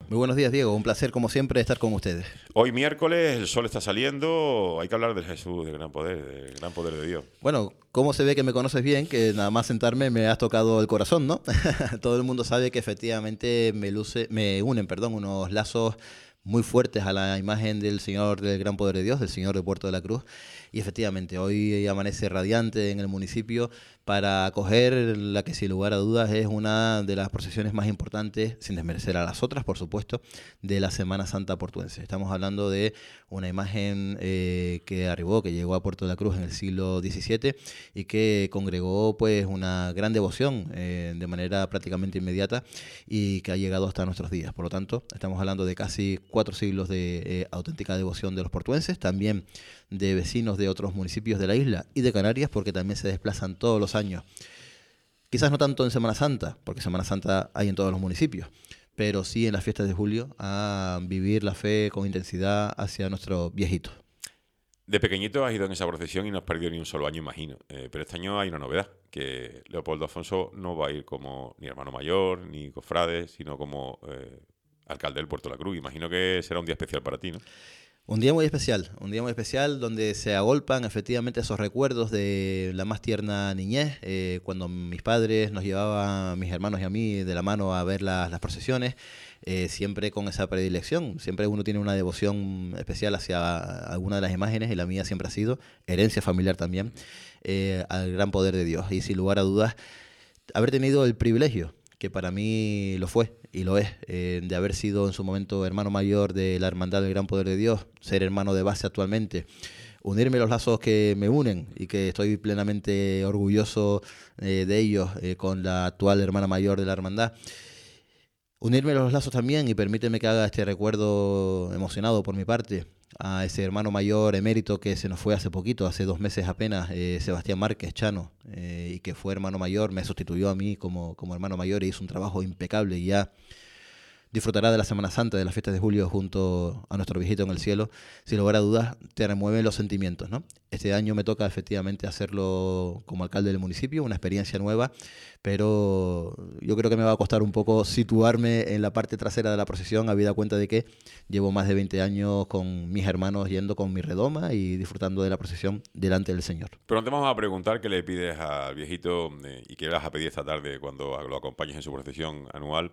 Muy buenos días, Diego. Un placer, como siempre, estar con ustedes. Hoy miércoles, el sol está saliendo, hay que hablar de Jesús, del gran poder de Dios. Bueno, ¿cómo se ve que me conoces bien? Que nada más sentarme me has tocado el corazón, ¿no? Todo el mundo sabe que efectivamente me unen, unos lazos muy fuertes a la imagen del Señor del Gran Poder de Dios, del Señor de Puerto de la Cruz. Y efectivamente, hoy amanece radiante en el municipio para acoger la que sin lugar a dudas es una de las procesiones más importantes, sin desmerecer a las otras, por supuesto, de la Semana Santa portuense. Estamos hablando de una imagen que llegó a Puerto de la Cruz en el siglo XVII y que congregó pues una gran devoción de manera prácticamente inmediata y que ha llegado hasta nuestros días. Por lo tanto, estamos hablando de casi 4 siglos de auténtica devoción de los portuenses, también de vecinos de otros municipios de la isla y de Canarias, porque también se desplazan todos los años. Quizás no tanto en Semana Santa, porque Semana Santa hay en todos los municipios, pero sí en las fiestas de julio a vivir la fe con intensidad hacia nuestros viejitos. De pequeñito has ido en esa procesión y no has perdido ni un solo año, imagino. Pero este año hay una novedad, que Leopoldo Afonso no va a ir como ni hermano mayor, ni cofrade, sino como alcalde del Puerto de la Cruz. Imagino que será un día especial para ti, ¿no? Un día muy especial donde se agolpan efectivamente esos recuerdos de la más tierna niñez, cuando mis padres nos llevaban, mis hermanos y a mí, de la mano a ver las procesiones, siempre con esa predilección. Siempre uno tiene una devoción especial hacia alguna de las imágenes y la mía siempre ha sido herencia familiar también, al gran poder de Dios. Y sin lugar a dudas, haber tenido el privilegio, que para mí lo fue y lo es, de haber sido en su momento hermano mayor de la Hermandad del Gran Poder de Dios, ser hermano de base actualmente, unirme los lazos que me unen y que estoy plenamente orgulloso de ellos con la actual hermana mayor de la Hermandad. Unirme los lazos también y permíteme que haga este recuerdo emocionado por mi parte a ese hermano mayor emérito que se nos fue hace poquito, hace 2 meses apenas, Sebastián Márquez Chano, y que fue hermano mayor, me sustituyó a mí como hermano mayor y hizo un trabajo impecable y ya disfrutará de la Semana Santa, de las fiestas de julio junto a nuestro viejito en el cielo. Sin lugar a dudas, te remueven los sentimientos, ¿no? Este año me toca efectivamente hacerlo como alcalde del municipio, una experiencia nueva, pero yo creo que me va a costar un poco situarme en la parte trasera de la procesión, habida cuenta de que llevo más de 20 años con mis hermanos yendo con mi redoma y disfrutando de la procesión delante del Señor. Pero no te vamos a preguntar qué le pides al viejito y qué le vas a pedir esta tarde cuando lo acompañes en su procesión anual.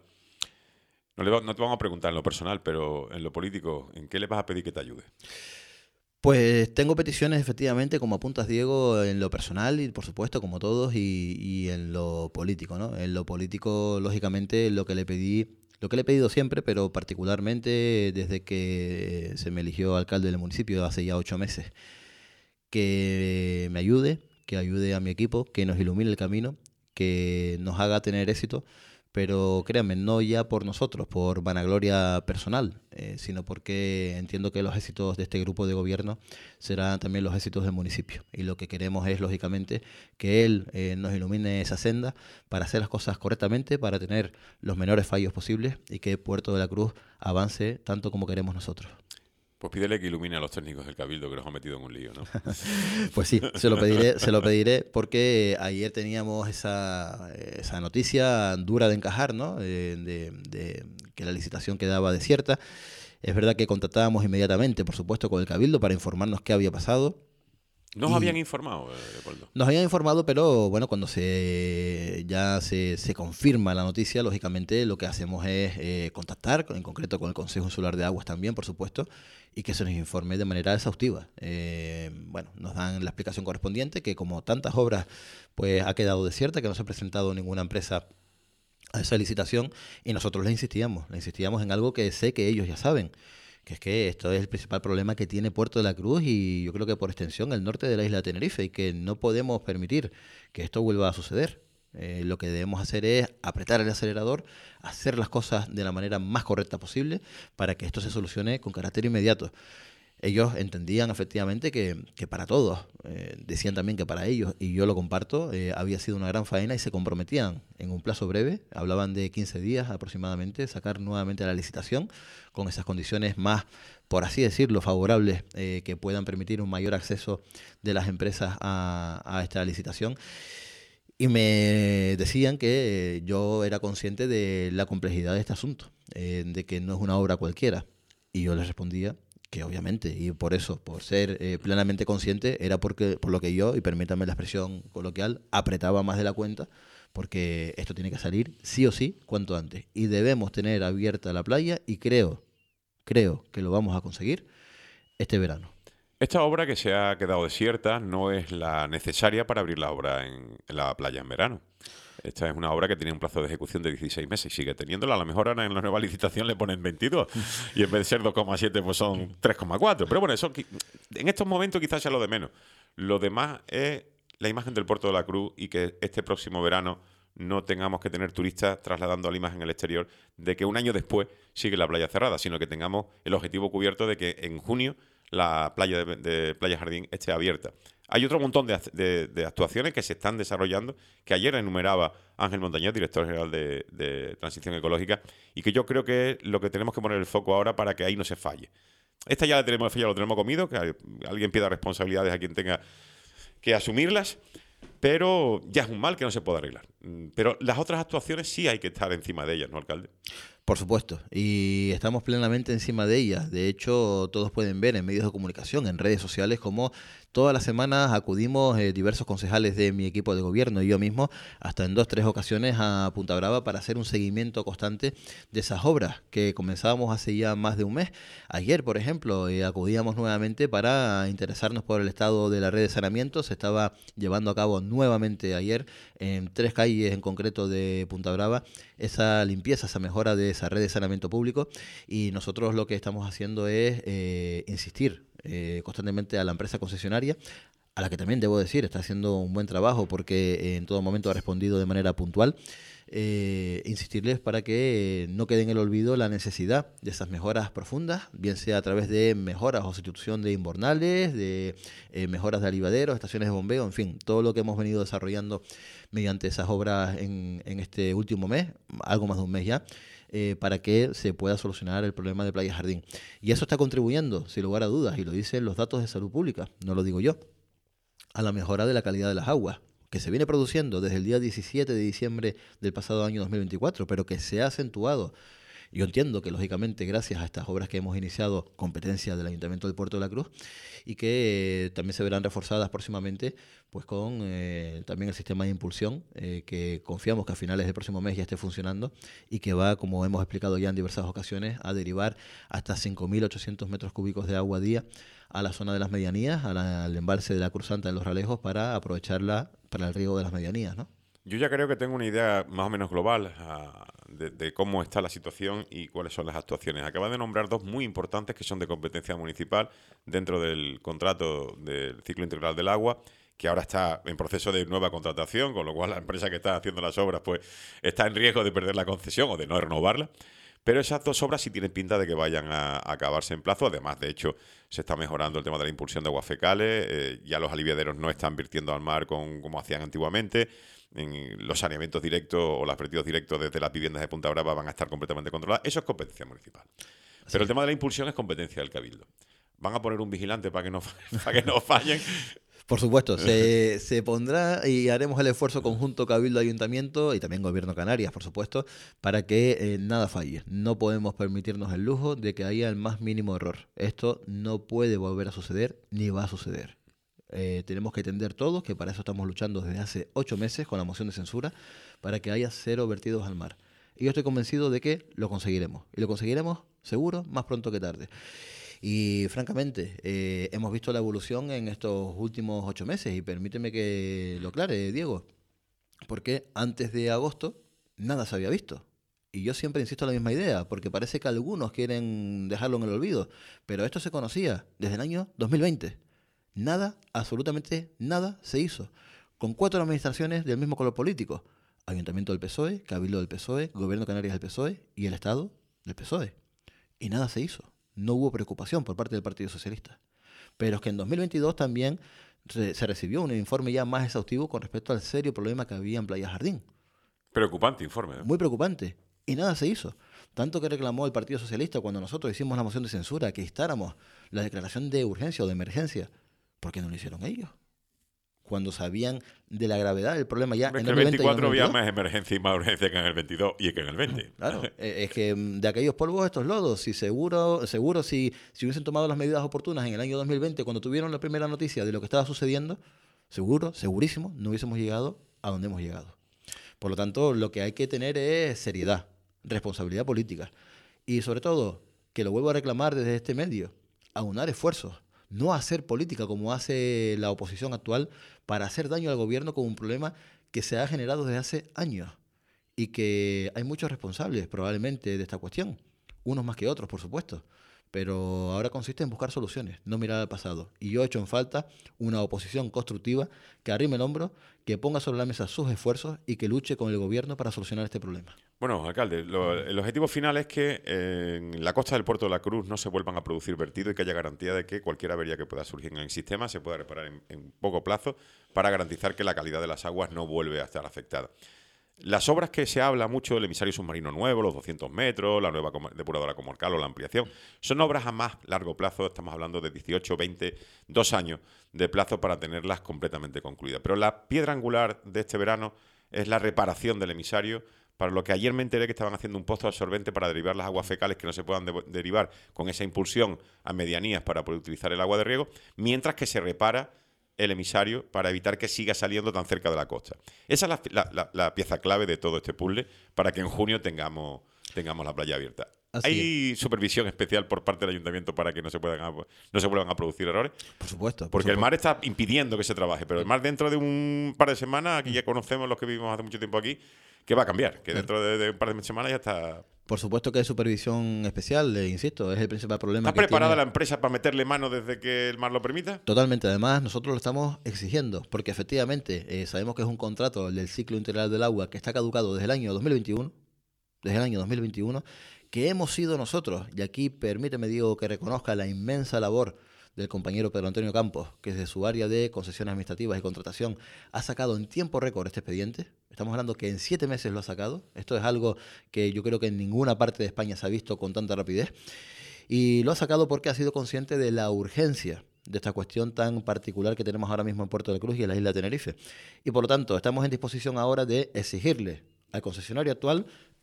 No te vamos a preguntar en lo personal, pero en lo político, ¿en qué le vas a pedir que te ayude? Pues tengo peticiones efectivamente, como apuntas Diego, en lo personal y por supuesto como todos y en lo político, ¿no? En lo político, lógicamente, lo que le he pedido siempre, pero particularmente desde que se me eligió alcalde del municipio hace ya 8 meses, que me ayude, que ayude a mi equipo, que nos ilumine el camino, que nos haga tener éxito, pero créanme, no ya por nosotros, por vanagloria personal, sino porque entiendo que los éxitos de este grupo de gobierno serán también los éxitos del municipio. Y lo que queremos es, lógicamente, que él nos ilumine esa senda para hacer las cosas correctamente, para tener los menores fallos posibles y que Puerto de la Cruz avance tanto como queremos nosotros. Pues pídele que ilumine a los técnicos del Cabildo que los han metido en un lío, ¿no? Pues sí, se lo pediré porque ayer teníamos esa noticia dura de encajar, ¿no? De que la licitación quedaba desierta. Es verdad que contactábamos inmediatamente, por supuesto, con el Cabildo para informarnos qué había pasado. ¿Nos habían informado, Leopoldo? Nos habían informado, pero bueno, cuando ya se confirma la noticia, lógicamente lo que hacemos es contactar, en concreto con el Consejo Insular de Aguas también, por supuesto, y que se nos informe de manera exhaustiva. Bueno, nos dan la explicación correspondiente, que como tantas obras, pues ha quedado desierta, que no se ha presentado ninguna empresa a esa licitación, y nosotros le insistíamos en algo que sé que ellos ya saben, que es que esto es el principal problema que tiene Puerto de la Cruz y yo creo que por extensión el norte de la isla de Tenerife y que no podemos permitir que esto vuelva a suceder. Lo que debemos hacer es apretar el acelerador, hacer las cosas de la manera más correcta posible para que esto se solucione con carácter inmediato. Ellos entendían efectivamente que para todos, decían también que para ellos, y yo lo comparto, había sido una gran faena y se comprometían en un plazo breve, hablaban de 15 días aproximadamente, sacar nuevamente la licitación con esas condiciones más, por así decirlo, favorables que puedan permitir un mayor acceso de las empresas a esta licitación. Y me decían que yo era consciente de la complejidad de este asunto, de que no es una obra cualquiera. Y yo les respondía que obviamente, y por eso, por ser plenamente consciente, era por lo que yo, y permítame la expresión coloquial, apretaba más de la cuenta, porque esto tiene que salir sí o sí cuanto antes. Y debemos tener abierta la playa y creo que lo vamos a conseguir este verano. Esta obra que se ha quedado desierta no es la necesaria para abrir la obra en la playa en verano. Esta es una obra que tiene un plazo de ejecución de 16 meses y sigue teniéndola. A lo mejor ahora en la nueva licitación le ponen 22 y en vez de ser 2,7 pues son 3,4. Pero bueno, eso en estos momentos quizás sea lo de menos. Lo demás es la imagen del Puerto de la Cruz y que este próximo verano no tengamos que tener turistas trasladando la imagen al exterior de que un año después sigue la playa cerrada, sino que tengamos el objetivo cubierto de que en junio la playa de Playa Jardín esté abierta. Hay otro montón de actuaciones que se están desarrollando, que ayer enumeraba Ángel Montañez, director general de Transición Ecológica, y que yo creo que es lo que tenemos que poner el foco ahora para que ahí no se falle. Esta ya lo tenemos comido, que alguien pida responsabilidades a quien tenga que asumirlas, pero ya es un mal que no se puede arreglar. Pero las otras actuaciones sí hay que estar encima de ellas, ¿no, alcalde? Por supuesto, y estamos plenamente encima de ellas. De hecho, todos pueden ver en medios de comunicación, en redes sociales, cómo todas las semanas acudimos diversos concejales de mi equipo de gobierno y yo mismo, hasta en 2 o 3 ocasiones a Punta Brava para hacer un seguimiento constante de esas obras que comenzábamos hace ya más de un mes. Ayer, por ejemplo, acudíamos nuevamente para interesarnos por el estado de la red de saneamiento. Se estaba llevando a cabo nuevamente ayer en 3 calles en concreto de Punta Brava esa limpieza, esa mejora de esa red de saneamiento público, y nosotros lo que estamos haciendo es insistir constantemente a la empresa concesionaria, a la que también debo decir está haciendo un buen trabajo porque en todo momento ha respondido de manera puntual. Insistirles para que no quede en el olvido la necesidad de esas mejoras profundas, bien sea a través de mejoras o sustitución de invernales, de mejoras de alivaderos, estaciones de bombeo, en fin, todo lo que hemos venido desarrollando mediante esas obras en este último mes, algo más de un mes ya, para que se pueda solucionar el problema de Playa Jardín. Y eso está contribuyendo, sin lugar a dudas, y lo dicen los datos de salud pública, no lo digo yo, a la mejora de la calidad de las aguas, que se viene produciendo desde el día 17 de diciembre del pasado año 2024, pero que se ha acentuado. Yo entiendo que, lógicamente, gracias a estas obras que hemos iniciado, competencia del Ayuntamiento del Puerto de la Cruz, y que también se verán reforzadas próximamente pues con también el sistema de impulsión, que confiamos que a finales del próximo mes ya esté funcionando y que va, como hemos explicado ya en diversas ocasiones, a derivar hasta 5.800 metros cúbicos de agua día a la zona de las medianías, al embalse de la Cruz Santa de los Ralejos, para aprovecharla para el riego de las medianías, ¿no? Yo ya creo que tengo una idea más o menos global de cómo está la situación y cuáles son las actuaciones. Acaba de nombrar 2 muy importantes que son de competencia municipal dentro del contrato del ciclo integral del agua, que ahora está en proceso de nueva contratación, con lo cual la empresa que está haciendo las obras pues está en riesgo de perder la concesión o de no renovarla. Pero esas 2 obras sí tienen pinta de que vayan a acabarse en plazo. Además, de hecho, se está mejorando el tema de la impulsión de aguas fecales. Ya los aliviaderos no están vertiendo al mar como hacían antiguamente. Los saneamientos directos o los vertidos directos desde las viviendas de Punta Brava van a estar completamente controlados. Eso es competencia municipal. Pero el tema de la impulsión es competencia del Cabildo. Van a poner un vigilante para que no fallen. Por supuesto, se pondrá y haremos el esfuerzo conjunto Cabildo, Ayuntamiento y también Gobierno Canarias, por supuesto, para que nada falle. No podemos permitirnos el lujo de que haya el más mínimo error. Esto no puede volver a suceder ni va a suceder. Tenemos que entender todos que para eso estamos luchando desde hace 8 meses con la moción de censura, para que haya 0 vertidos al mar. Y yo estoy convencido de que lo conseguiremos. Y lo conseguiremos, seguro, más pronto que tarde. Y francamente, hemos visto la evolución en estos últimos 8 meses. Y permíteme que lo aclare, Diego. Porque antes de agosto nada se había visto. Y yo siempre insisto en la misma idea, porque parece que algunos quieren dejarlo en el olvido. Pero esto se conocía desde el año 2020. Nada, absolutamente nada se hizo. Con 4 administraciones del mismo color político. Ayuntamiento del PSOE, Cabildo del PSOE, Gobierno de Canarias del PSOE y el Estado del PSOE. Y nada se hizo. No hubo preocupación por parte del Partido Socialista. Pero es que en 2022 también se recibió un informe ya más exhaustivo con respecto al serio problema que había en Playa Jardín. Preocupante informe, ¿eh? Muy preocupante. Y nada se hizo. Tanto que reclamó el Partido Socialista cuando nosotros hicimos la moción de censura que instáramos la declaración de urgencia o de emergencia. ¿Por qué no lo hicieron ellos? cuando sabían de la gravedad del problema ya En en el 2020 y 24 había 2022. más emergencia y más urgencia que en el 22 y que en el 20. Claro, es que de aquellos polvos estos lodos, si seguro si hubiesen tomado las medidas oportunas en el año 2020, cuando tuvieron la primera noticia de lo que estaba sucediendo, segurísimo, no hubiésemos llegado a donde hemos llegado. Por lo tanto, lo que hay que tener es seriedad, responsabilidad política y sobre todo, que lo vuelvo a reclamar desde este medio, aunar esfuerzos, no hacer política como hace la oposición actual para hacer daño al gobierno con un problema que se ha generado desde hace años y que hay muchos responsables probablemente de esta cuestión, unos más que otros, por supuesto, pero ahora consiste en buscar soluciones, no mirar al pasado. Y yo he hecho en falta una oposición constructiva que arrime el hombro, que ponga sobre la mesa sus esfuerzos y que luche con el gobierno para solucionar este problema. Bueno, alcalde, el objetivo final es que en la costa del Puerto de la Cruz no se vuelvan a producir vertidos y que haya garantía de que cualquier avería que pueda surgir en el sistema se pueda reparar en poco plazo para garantizar que la calidad de las aguas no vuelve a estar afectada. Las obras que se habla mucho, el emisario submarino nuevo, los 200 metros, la nueva depuradora comarcal o la ampliación, son obras a más largo plazo, estamos hablando de 18, 20, 2 años de plazo para tenerlas completamente concluidas. Pero la piedra angular de este verano es la reparación del emisario, para lo que ayer me enteré que estaban haciendo un pozo absorbente para derivar las aguas fecales que no se puedan derivar con esa impulsión a medianías para poder utilizar el agua de riego, mientras que se repara el emisario para evitar que siga saliendo tan cerca de la costa. Esa es la pieza clave de todo este puzzle para que en junio tengamos la playa abierta. ¿Hay supervisión especial por parte del ayuntamiento para que no se vuelvan a producir errores? Por supuesto. Porque el mar está impidiendo que se trabaje, pero el mar dentro de un par de semanas, aquí ya conocemos los que vivimos hace mucho tiempo aquí, que va a cambiar, que dentro de un par de semanas ya está... Por supuesto que hay supervisión especial, insisto, es el principal problema. ¿Está preparada la empresa para meterle mano desde que el mar lo permita? Totalmente, además nosotros lo estamos exigiendo, porque efectivamente sabemos que es un contrato del ciclo integral del agua que está caducado desde el año 2021, que hemos sido nosotros, y aquí permíteme digo que reconozca la inmensa labor del compañero Pedro Antonio Campos, que desde su área de concesiones administrativas y contratación ha sacado en tiempo récord este expediente. Estamos hablando que en 7 meses lo ha sacado. Esto es algo que yo creo que en ninguna parte de España se ha visto con tanta rapidez. Y lo ha sacado porque ha sido consciente de la urgencia de esta cuestión tan particular que tenemos ahora mismo en Puerto de la Cruz y en la isla de Tenerife. Y por lo tanto, estamos en disposición ahora de exigirle al concesionario actual,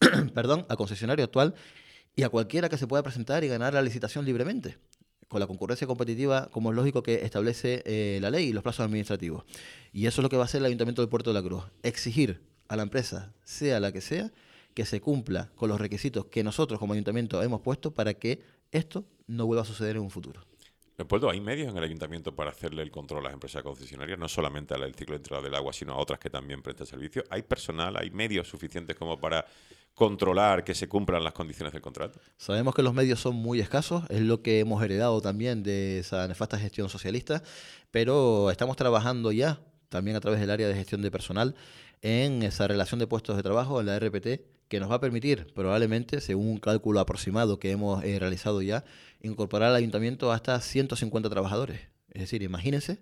y a cualquiera que se pueda presentar y ganar la licitación libremente, con la concurrencia competitiva, como es lógico que establece la ley y los plazos administrativos. Y eso es lo que va a hacer el Ayuntamiento del Puerto de la Cruz. Exigir a la empresa, sea la que sea, que se cumpla con los requisitos que nosotros como Ayuntamiento hemos puesto para que esto no vuelva a suceder en un futuro. Leopoldo, ¿hay medios en el Ayuntamiento para hacerle el control a las empresas concesionarias? No solamente al ciclo integral del agua, sino a otras que también prestan servicio. ¿Hay personal, hay medios suficientes como para controlar que se cumplan las condiciones del contrato? Sabemos que los medios son muy escasos, es lo que hemos heredado también de esa nefasta gestión socialista, pero estamos trabajando ya, también a través del área de gestión de personal, en esa relación de puestos de trabajo, en la RPT, que nos va a permitir, probablemente, según un cálculo aproximado que hemos realizado ya, incorporar al ayuntamiento hasta 150 trabajadores. Es decir, imagínense.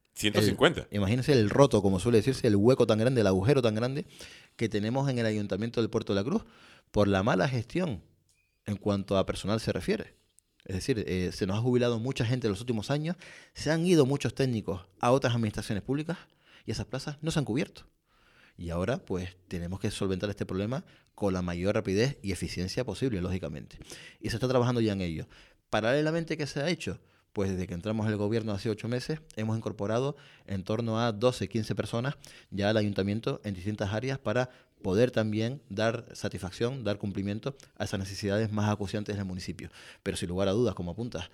150. Imagínense el roto, como suele decirse, el hueco tan grande, el agujero tan grande que tenemos en el Ayuntamiento del Puerto de la Cruz por la mala gestión en cuanto a personal se refiere. Es decir, se nos ha jubilado mucha gente en los últimos años, se han ido muchos técnicos a otras administraciones públicas y esas plazas no se han cubierto. Y ahora, pues, tenemos que solventar este problema con la mayor rapidez y eficiencia posible, lógicamente. Y se está trabajando ya en ello. Paralelamente, ¿qué se ha hecho? Pues desde que entramos en el gobierno hace 8 meses, hemos incorporado en torno a 12, 15 personas ya al ayuntamiento en distintas áreas para poder también dar satisfacción, dar cumplimiento a esas necesidades más acuciantes del municipio. Pero sin lugar a dudas, como apuntas,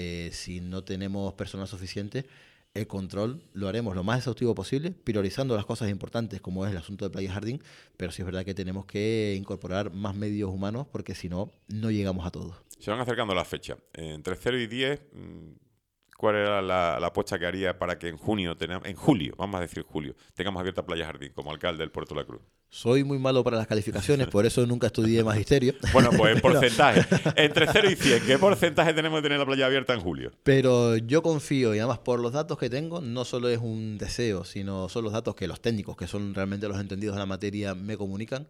si no tenemos personal suficiente, el control lo haremos lo más exhaustivo posible, priorizando las cosas importantes como es el asunto de Playa Jardín, pero sí es verdad que tenemos que incorporar más medios humanos porque si no, no llegamos a todo. Se van acercando las fechas. Entre 0 y 10, ¿cuál era la apuesta que haría para que en julio, vamos a decir julio, tengamos abierta Playa Jardín como alcalde del Puerto de la Cruz? Soy muy malo para las calificaciones, por eso nunca estudié magisterio. Bueno, pues en porcentaje. Entre 0 y 100, ¿qué porcentaje tenemos de tener la playa abierta en julio? Pero yo confío, y además por los datos que tengo, no solo es un deseo, sino son los datos que los técnicos, que son realmente los entendidos de la materia, me comunican.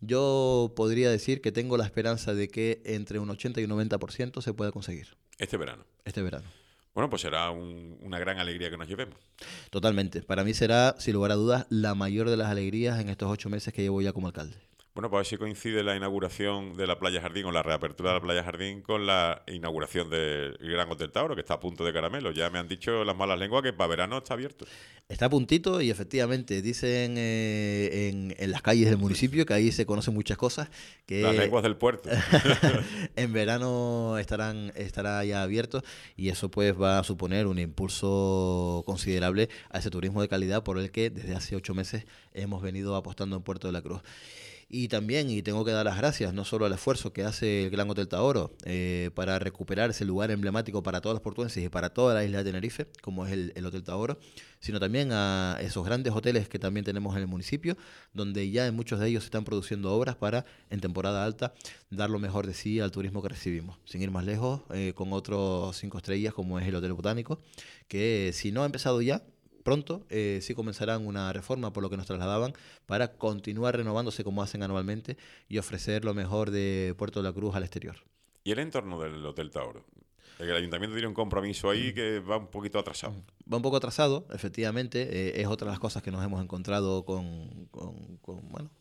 Yo podría decir que tengo la esperanza de que entre un 80 y un 90% se pueda conseguir. Este verano. Este verano. Bueno, pues será una gran alegría que nos llevemos. Totalmente. Para mí será, sin lugar a dudas, la mayor de las alegrías en estos 8 meses que llevo ya como alcalde. Bueno, pues a ver si coincide la inauguración de la Playa Jardín o la reapertura de la Playa Jardín con la inauguración del Gran Hotel Tauro, que está a punto de caramelo. Ya me han dicho las malas lenguas que para verano está abierto. Está a puntito y efectivamente dicen en las calles del municipio que ahí se conocen muchas cosas, Las que lenguas del puerto. en verano estará ya abierto y eso pues va a suponer un impulso considerable a ese turismo de calidad por el que desde hace 8 meses hemos venido apostando en Puerto de la Cruz. Y también, y tengo que dar las gracias, no solo al esfuerzo que hace el Gran Hotel Taoro para recuperar ese lugar emblemático para todos los portuenses y para toda la isla de Tenerife, como es el Hotel Taoro, sino también a esos grandes hoteles que también tenemos en el municipio, donde ya en muchos de ellos se están produciendo obras para, en temporada alta, dar lo mejor de sí al turismo que recibimos. Sin ir más lejos, con otros 5 estrellas como es el Hotel Botánico, que si no ha empezado ya, pronto sí comenzarán una reforma por lo que nos trasladaban para continuar renovándose como hacen anualmente y ofrecer lo mejor de Puerto de la Cruz al exterior. ¿Y el entorno del Hotel Tauro? El ayuntamiento tiene un compromiso ahí que va un poquito atrasado. Va un poco atrasado, efectivamente. Es otra de las cosas que nos hemos encontrado bueno,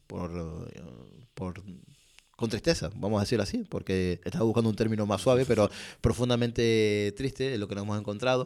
con tristeza, vamos a decirlo así, porque estaba buscando un término más suave, pero profundamente triste lo que nos hemos encontrado,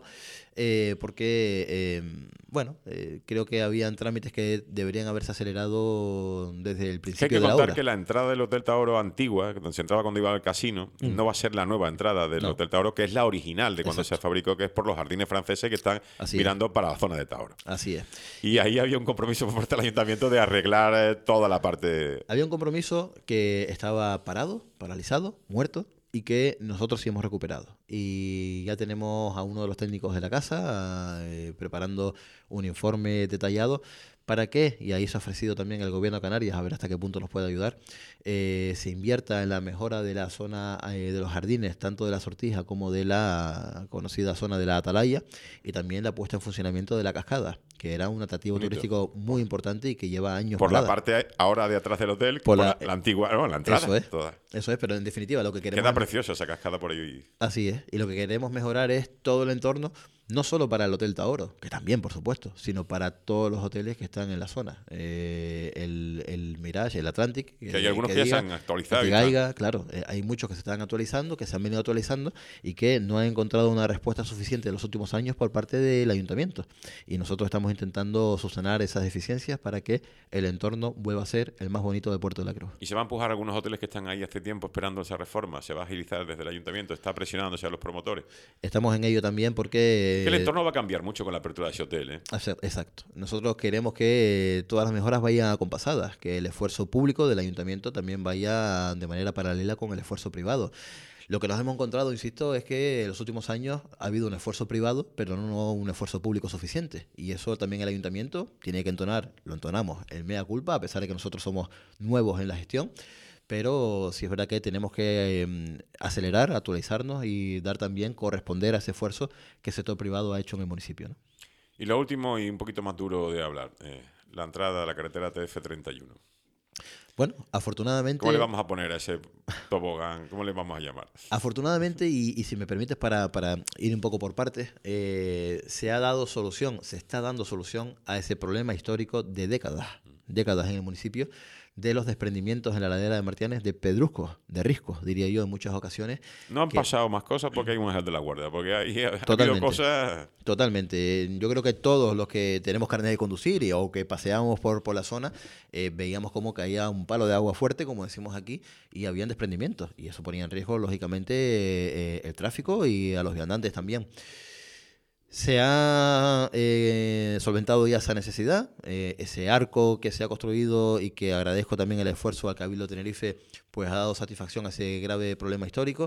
porque, bueno, creo que habían trámites que deberían haberse acelerado desde el Es que hay principio que de la contar obra. que la entrada del Hotel Tauro antigua, donde se entraba cuando iba al casino, no va a ser la nueva entrada del No. Hotel Tauro, que es la original de cuando Exacto. se fabricó, que es por los jardines franceses que están Así mirando para la zona de Tauro. Así es. Y ahí había un compromiso por parte del ayuntamiento de arreglar toda la parte. Había un compromiso que estaba paralizado, muerto, y que nosotros sí hemos recuperado. Y ya tenemos a uno de los técnicos de la casa preparando un informe detallado para que, y ahí se ha ofrecido también el gobierno de Canarias, a ver hasta qué punto nos puede ayudar, se invierta en la mejora de la zona de los jardines, tanto de la Sortija como de la conocida zona de la Atalaya, y también la puesta en funcionamiento de la cascada, que era un atractivo Bonito. turístico muy importante y que lleva años Por la parada. parte ahora de atrás del hotel, Por por la- la antigua, no, la entrada. Eso es. Toda. Eso es, pero en definitiva lo que queremos... Queda preciosa esa cascada por ahí. Así es, y lo que queremos mejorar es todo el entorno, no solo para el Hotel Taoro, que también, por supuesto, sino para todos los hoteles que están en la zona. El Mirage, el Atlantic... Que hay algunos que ya se han actualizado. Que y tal. Gaiga, claro, hay muchos que se están actualizando, que se han venido actualizando y que no han encontrado una respuesta suficiente en los últimos años por parte del ayuntamiento. Y nosotros estamos intentando subsanar esas deficiencias para que el entorno vuelva a ser el más bonito de Puerto de la Cruz. Y se va a empujar algunos hoteles que están ahí hace tiempo esperando esa reforma. Se va a agilizar desde el ayuntamiento. Está presionándose a los promotores. Estamos en ello también porque... Que el entorno va a cambiar mucho con la apertura de ese hotel, ¿eh? Exacto. Nosotros queremos que todas las mejoras vayan acompasadas, que el esfuerzo público del ayuntamiento también vaya de manera paralela con el esfuerzo privado. Lo que nos hemos encontrado, insisto, es que en los últimos años ha habido un esfuerzo privado, pero no un esfuerzo público suficiente. Y eso también el ayuntamiento tiene que entonar, lo entonamos, el mea culpa, a pesar de que nosotros somos nuevos en la gestión. Pero sí es verdad que tenemos que acelerar, actualizarnos y dar también, corresponder a ese esfuerzo que el sector privado ha hecho en el municipio, ¿no? Y lo último y un poquito más duro de hablar. La entrada a la carretera TF31. Bueno, afortunadamente... ¿Cómo le vamos a poner a ese tobogán? ¿Cómo le vamos a llamar? Afortunadamente, y si me permites para ir un poco por partes, se ha dado solución, se está dando solución a ese problema histórico de décadas en el municipio, de los desprendimientos en la ladera de Martianes de pedruscos, de riscos, diría yo, en muchas ocasiones. No han que- pasado más cosas porque hay un ángel de la guardia. Porque ahí ha habido Totalmente. cosas... Totalmente. Yo creo que todos los que tenemos carnet de conducir o que paseamos por la zona, veíamos como caía un palo de agua fuerte, como decimos aquí, y habían desprendimientos. Y eso ponía en riesgo, lógicamente, el tráfico y a los viandantes también. Se ha solventado ya esa necesidad, ese arco que se ha construido y que agradezco también el esfuerzo al Cabildo de Tenerife, pues ha dado satisfacción a ese grave problema histórico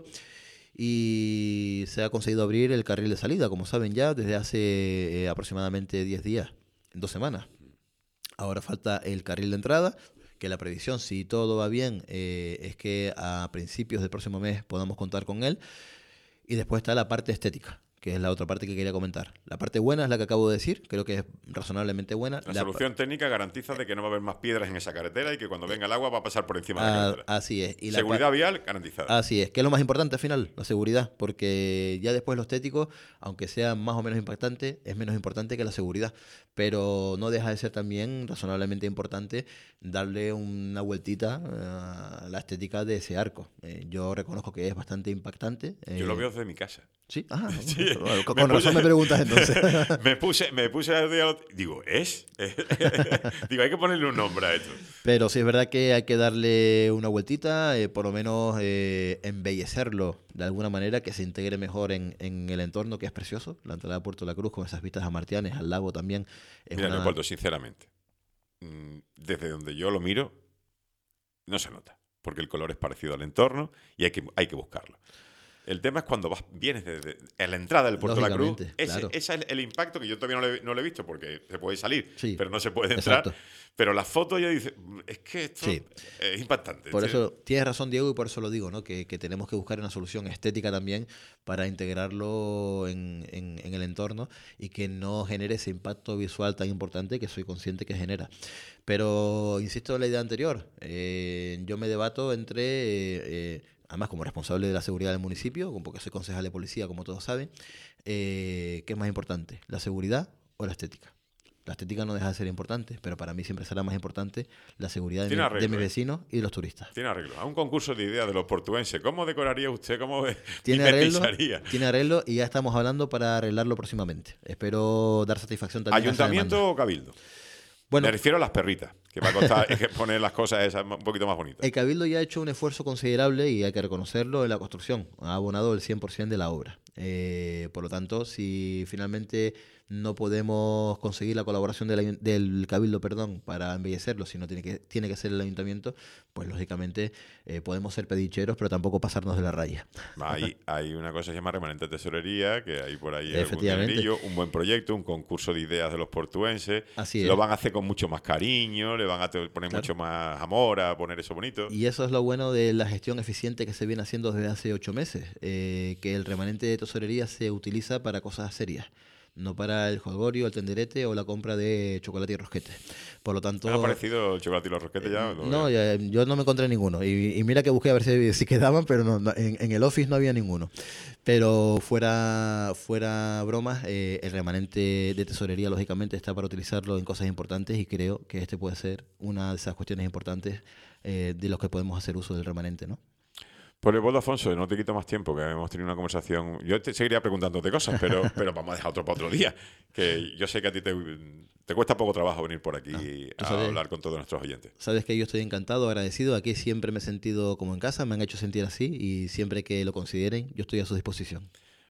y se ha conseguido abrir el carril de salida, como saben ya, desde hace aproximadamente 10 días, 2 semanas. Ahora falta el carril de entrada, que la previsión, si todo va bien, es que a principios del próximo mes podamos contar con él. Y después está la parte estética, que es la otra parte que quería comentar. La parte buena es la que acabo de decir, creo que es razonablemente buena. La solución técnica garantiza de que no va a haber más piedras en esa carretera y que cuando venga el agua va a pasar por encima de la carretera. Así es. Y seguridad vial garantizada. Así es, que es lo más importante al final, la seguridad, porque ya después lo estético, aunque sea más o menos impactante, es menos importante que la seguridad, pero no deja de ser también razonablemente importante darle una vueltita a la estética de ese arco. Yo reconozco que es bastante impactante. Yo lo veo desde mi casa. Sí, sí. Bueno, con razón me preguntas entonces. me puse a digo, digo, hay que ponerle un nombre a esto. Pero sí es verdad que hay que darle una vueltita, por lo menos embellecerlo de alguna manera, que se integre mejor en el entorno, que es precioso. La entrada de Puerto La Cruz con esas vistas a Martianes, al lago también. Mira, Leopoldo, sinceramente, desde donde yo lo miro, no se nota, porque el color es parecido al entorno y hay que buscarlo. El tema es cuando vienes a la entrada del Puerto de la Cruz. Ese es el impacto que yo todavía no lo he visto, porque se puede salir, pero no se puede entrar. Exacto. Pero la foto ya dice, es que esto es impactante. Por eso, tienes razón, Diego, y por eso lo digo, ¿no? Que tenemos que buscar una solución estética también para integrarlo en el entorno y que no genere ese impacto visual tan importante que soy consciente que genera. Pero, insisto en la idea anterior, yo me debato entre... además como responsable de la seguridad del municipio, porque soy concejal de policía, como todos saben, ¿qué es más importante? ¿La seguridad o la estética? La estética no deja de ser importante, pero para mí siempre será más importante la seguridad de mis vecinos y de los turistas. Tiene arreglo. A un concurso de ideas de los portuenses, ¿cómo decoraría usted? ¿Cómo tiene arreglo y ya estamos hablando para arreglarlo próximamente. Espero dar satisfacción también. ¿Ayuntamiento o cabildo? Bueno, me refiero a las perritas, que va a costar poner las cosas esas un poquito más bonitas. El Cabildo ya ha hecho un esfuerzo considerable y hay que reconocerlo en la construcción. Ha abonado el 100% de la obra. Por lo tanto, si finalmente no podemos conseguir la colaboración del Cabildo, para embellecerlo, sino tiene que ser el ayuntamiento, pues lógicamente podemos ser pedicheros, pero tampoco pasarnos de la raya. Hay una cosa que se llama remanente tesorería, que hay por ahí un buen proyecto, un concurso de ideas de los portuenses. Así es. Lo van a hacer con mucho más cariño, le van a poner mucho más amor a poner eso bonito. Y eso es lo bueno de la gestión eficiente que se viene haciendo desde hace 8 meses, que el remanente de tesorería se utiliza para cosas serias, no para el jolgorio, el tenderete o la compra de chocolate y rosquete. Por lo tanto... ¿Te ha aparecido el chocolate y los rosquetes ya? No, yo no me encontré ninguno. Y mira que busqué a ver si quedaban, pero no, en el office no había ninguno. Pero fuera bromas, el remanente de tesorería, lógicamente, está para utilizarlo en cosas importantes y creo que este puede ser una de esas cuestiones importantes de los que podemos hacer uso del remanente, ¿no? Pues Leopoldo Afonso, no te quito más tiempo, que hemos tenido una conversación. Yo te seguiría preguntándote cosas, pero vamos a dejar otro para otro día. Que yo sé que a ti te cuesta poco trabajo venir por aquí a hablar con todos nuestros oyentes. Sabes que yo estoy encantado, agradecido. Aquí siempre me he sentido como en casa, me han hecho sentir así y siempre que lo consideren, yo estoy a su disposición.